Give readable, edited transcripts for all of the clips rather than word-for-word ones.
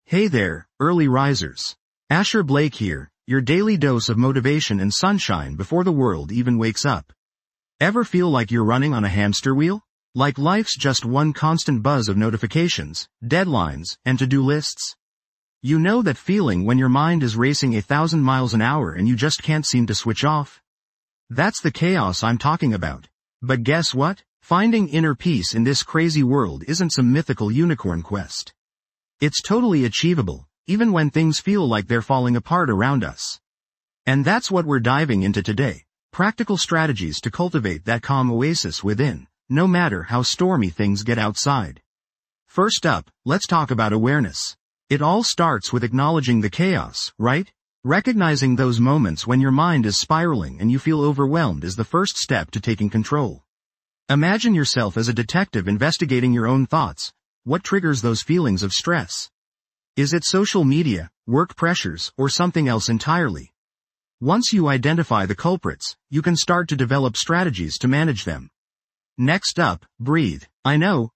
Hey there, early risers. Asher Blake here, your daily dose of motivation and sunshine before the world even wakes up. Ever feel like you're running on a hamster wheel? Like life's just one constant buzz of notifications, deadlines, and to-do lists? You know that feeling when your mind is racing 1,000 miles an hour and you just can't seem to switch off? That's the chaos I'm talking about. But guess what? Finding inner peace in this crazy world isn't some mythical unicorn quest. It's totally achievable, even when things feel like they're falling apart around us. And that's what we're diving into today. Practical strategies to cultivate that calm oasis within, no matter how stormy things get outside. First up, let's talk about awareness. It all starts with acknowledging the chaos, right? Recognizing those moments when your mind is spiraling and you feel overwhelmed is the first step to taking control. Imagine yourself as a detective investigating your own thoughts. What triggers those feelings of stress? Is it social media, work pressures, or something else entirely? Once you identify the culprits, you can start to develop strategies to manage them. Next up, breathe. I know,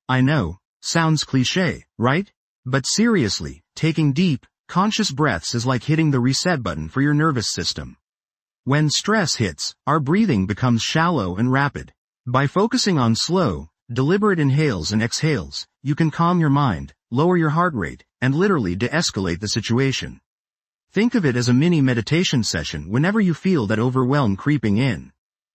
sounds cliché, right? But seriously, taking deep, conscious breaths is like hitting the reset button for your nervous system. When stress hits, our breathing becomes shallow and rapid. By focusing on slow, deliberate inhales and exhales, you can calm your mind, lower your heart rate, and literally de-escalate the situation. Think of it as a mini meditation session whenever you feel that overwhelm creeping in.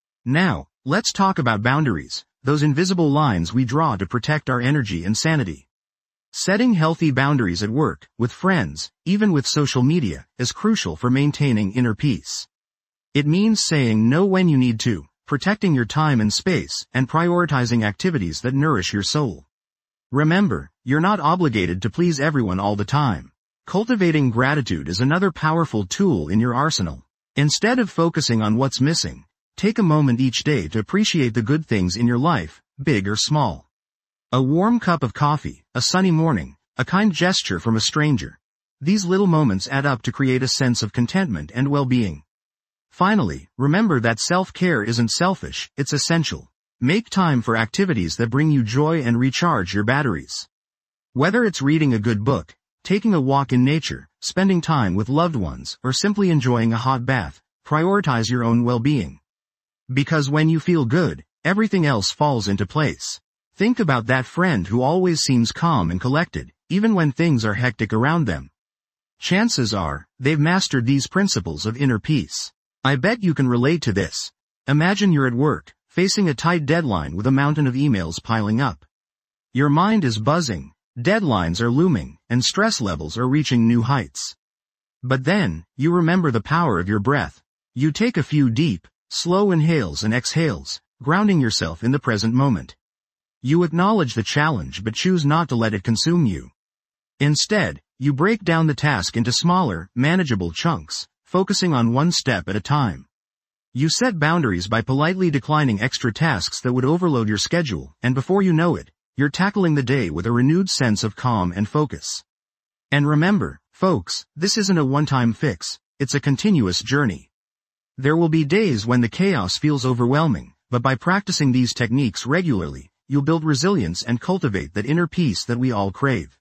Now, let's talk about boundaries, those invisible lines we draw to protect our energy and sanity. Setting healthy boundaries at work, with friends, even with social media, is crucial for maintaining inner peace. It means saying no when you need to, protecting your time and space, and prioritizing activities that nourish your soul. Remember, you're not obligated to please everyone all the time. Cultivating gratitude is another powerful tool in your arsenal. Instead of focusing on what's missing, take a moment each day to appreciate the good things in your life, big or small. A warm cup of coffee, a sunny morning, a kind gesture from a stranger. These little moments add up to create a sense of contentment and well-being. Finally, remember that self-care isn't selfish, it's essential. Make time for activities that bring you joy and recharge your batteries. Whether it's reading a good book, taking a walk in nature, spending time with loved ones, or simply enjoying a hot bath, prioritize your own well-being. Because when you feel good, everything else falls into place. Think about that friend who always seems calm and collected, even when things are hectic around them. Chances are, they've mastered these principles of inner peace. I bet you can relate to this. Imagine you're at work, facing a tight deadline with a mountain of emails piling up. Your mind is buzzing, deadlines are looming, and stress levels are reaching new heights. But then, you remember the power of your breath. You take a few deep, slow inhales and exhales, grounding yourself in the present moment. You acknowledge the challenge but choose not to let it consume you. Instead, you break down the task into smaller, manageable chunks, focusing on one step at a time. You set boundaries by politely declining extra tasks that would overload your schedule, and before you know it, you're tackling the day with a renewed sense of calm and focus. And remember, folks, this isn't a one-time fix, it's a continuous journey. There will be days when the chaos feels overwhelming, but by practicing these techniques regularly, you'll build resilience and cultivate that inner peace that we all crave.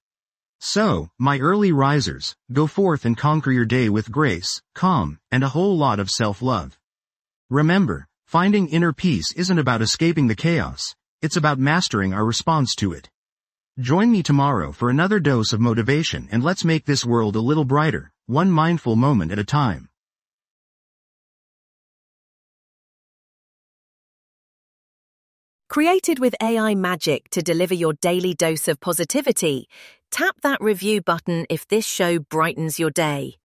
So, my early risers, go forth and conquer your day with grace, calm, and a whole lot of self-love. Remember, finding inner peace isn't about escaping the chaos, it's about mastering our response to it. Join me tomorrow for another dose of motivation and let's make this world a little brighter, one mindful moment at a time. Created with AI magic to deliver your daily dose of positivity, tap that review button if this show brightens your day.